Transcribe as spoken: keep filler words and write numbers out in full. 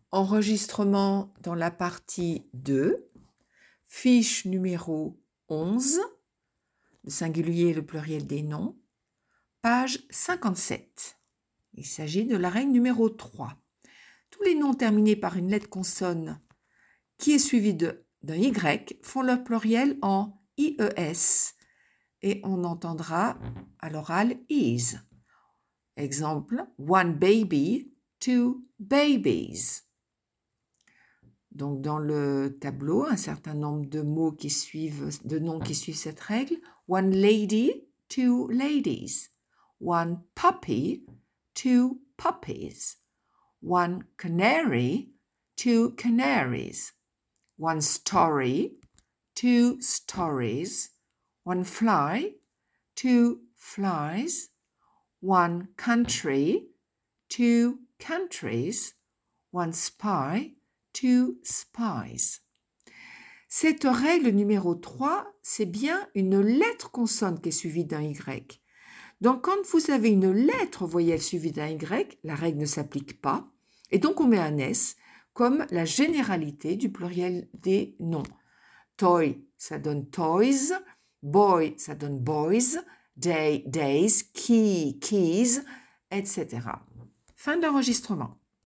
Enregistrement dans la partie deux, fiche numéro onze, le singulier et le pluriel des noms, page cinquante-sept. Il s'agit de la règle numéro trois. Tous les noms terminés par une lettre consonne qui est suivie de, d'un Y font leur pluriel en I E S et on entendra à l'oral is. Exemple, one baby, two babies. Donc, dans le tableau, un certain nombre de mots qui suivent, de noms qui suivent cette règle. One lady, two ladies. One puppy, two puppies. One canary, two canaries. One story, two stories. One fly, two flies. One country, two countries. One spy, two spies. Cette règle numéro trois, c'est bien une lettre consonne qui est suivie d'un Y. Donc, quand vous avez une lettre voyelle suivie d'un Y, la règle ne s'applique pas. Et donc, on met un S comme la généralité du pluriel des noms. Toy, ça donne toys. Boy, ça donne boys. Day, days. Key, keys, et cetera. Fin de l'enregistrement.